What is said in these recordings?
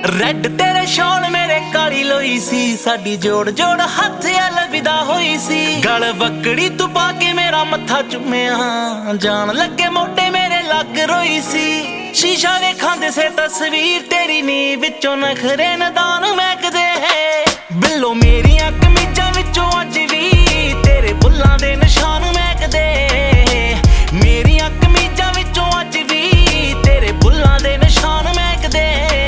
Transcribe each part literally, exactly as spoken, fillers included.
Red ਤੇਰੇ shawl ਮੇਰੇ ਕਾਲੀ ਲੋਈ ਸੀ, ਸਾਡੀ ਜੋੜ ਜੋੜ ਹੱਥ ਅਲਵਿਦਾ ਹੋਈ ਸੀ। ਗਲ ਬੱਕੜੀ ਤੂੰ ਪਾ ਕੇ ਮੇਰਾ ਮੱਥਾ ਚੁੰਮਿਆ, ਜਾਣ ਲੱਗੇ ਮੋਢੇ ਮੇਰੇ ਲੱਗ ਰੋਈ ਸੀ। ਸ਼ੀਸ਼ਾ ਵੇਖਾਂ ਦਿਸੇ ਤਸਵੀਰ ਤੇਰੀ ਨੀ, ਵਿੱਚੋਂ ਨਖਰੇ ਨਦਾਨ ਮਹਿਕਦੇ ਬਿੱਲੋ ਮੇਰੀਆਂ ਕਮੀਜ਼ਾਂ ਵਿੱਚੋਂ ਅੱਜ ਵੀ ਤੇਰੇ ਬੁੱਲਾਂ ਦੇ ਨਿਸ਼ਾਨ ਮਹਿਕਦੇ। ਮੇਰੀਆਂ ਕਮੀਜ਼ਾਂ ਵਿੱਚੋਂ ਅੱਜ ਵੀ ਤੇਰੇ ਬੁੱਲਾਂ ਦੇ ਨਿਸ਼ਾਨ ਮਹਿਕਦੇ।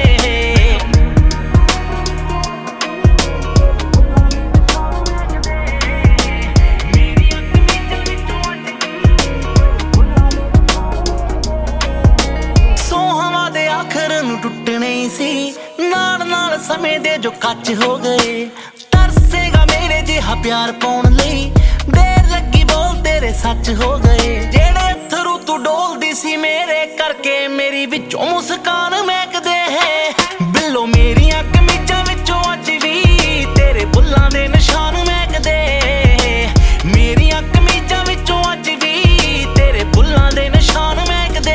ਟੁੱਟਣੇ ਸੀ ਨਾਲ ਨਾਲ ਸਮੇਂ ਦੇ ਜੋ ਕੱਚ ਹੋ ਗਏ। ਤਰਸੇਗਾ ਮੇਰੇ ਜਿਹਾ ਪਿਆਰ ਪਾਉਣ ਲਈ, ਦੇਰ ਲੱਗੀ ਬੋਲ ਤੇਰੇ ਸੱਚ ਹੋ ਗਏ। ਜਿਹੜੇ ਅਥਰੂ ਤੂੰ ਡੋਲਦੀ ਸੀ ਮੇਰੇ ਕਰਕੇ, ਮੇਰੀ ਵਿੱਚੋਂ ਮੁਸਕਾਨ ਮਹਿਕਦੇ ਬਿੱਲੋ ਮੇਰੀਆਂ ਕਮੀਜ਼ਾਂ ਵਿੱਚੋਂ ਅੱਜ ਵੀ ਤੇਰੇ ਬੁੱਲਾਂ ਦੇ ਨਿਸ਼ਾਨ ਮਹਿਕਦੇ। ਮੇਰੀਆਂ ਕਮੀਜ਼ਾਂ ਵਿੱਚੋਂ ਅੱਜ ਵੀ ਤੇਰੇ ਬੁੱਲਾਂ ਦੇ ਨਿਸ਼ਾਨ ਮਹਿਕਦੇ।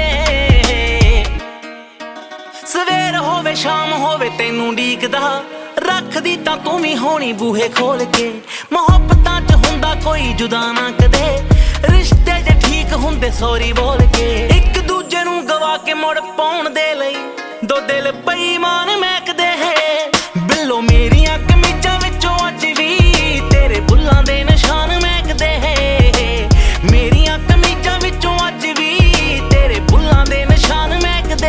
ਸਵੇਰ ਹੋਵੇ ਸ਼ਾਮ ਹੋਵੇ ਤੈਨੂੰ ਉਡੀਕਦਾ, ਰੱਖਦੀ ਤਾਂ ਤੂੰ ਵੀ ਹੋਣੀ ਬੂਹੇ ਖੋਲ ਕੇ। ਮੁਹੱਬਤਾਂ ਚ ਹੁੰਦਾ ਕੋਈ ਜੁਦਾ ਨਾ ਕਦੇ, ਰਿਸ਼ਤੇ ਜੇ ਠੀਕ ਹੁੰਦੇ ਸੌਰੀ ਬੋਲ ਕੇ। ਇੱਕ ਦੂਜੇ ਨੂੰ ਗਵਾ ਕੇ ਮੁੜ ਪਾਉਣ ਦੇ ਲਈ ਦੋ ਦਿਲ ਬੇਈਮਾਨ ਮਹਿਕਦੇ ਬਿੱਲੋ ਮੇਰੀਆਂ ਕਮੀਜ਼ਾਂ ਵਿੱਚੋਂ ਅੱਜ ਵੀ ਤੇਰੇ ਬੁੱਲਾਂ ਦੇ ਨਿਸ਼ਾਨ ਮਹਿਕਦੇ। ਮੇਰੀਆਂ ਕਮੀਜ਼ਾਂ ਵਿੱਚੋਂ ਅੱਜ ਵੀ ਤੇਰੇ ਬੁੱਲਾਂ ਦੇ ਨਿਸ਼ਾਨ ਮਹਿਕਦੇ।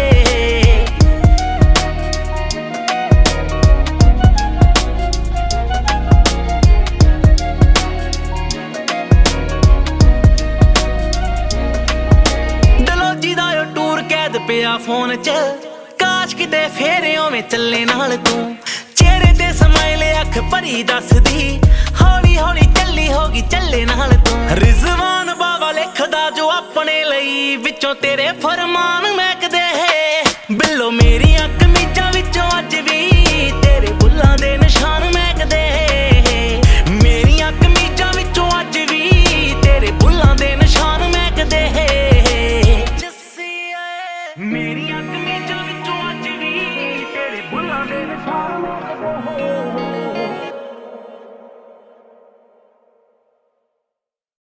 ਪਿਆ ਫੋਨ ਚ ਕਾਸ਼ ਕਿਤੇ ਫੇਰ ਓਵੇਂ ਚੱਲੇ ਨਾਲ ਤੂੰ। ਚਿਹਰੇ ਤੇ ਸਮਾਈਲ ਅੱਖ ਭਰੀ ਦੱਸਦੀ, ਹੌਲੀ ਹੌਲੀ ਚੱਲੀ ਹੋਗੀ ਚੱਲੇ ਨਾਲ ਤੂੰ। ਰਿਜ਼ਵਾਨ ਬਾਵਾ ਲਿਖਦਾ ਜੋ ਆਪਣੇ ਲਈ, ਵਿੱਚੋਂ ਤੇਰੇ ਫਰਮਾਨ ਮਹਿਕਦੇ ਬਿੱਲੋ ਮੇਰੀਆਂ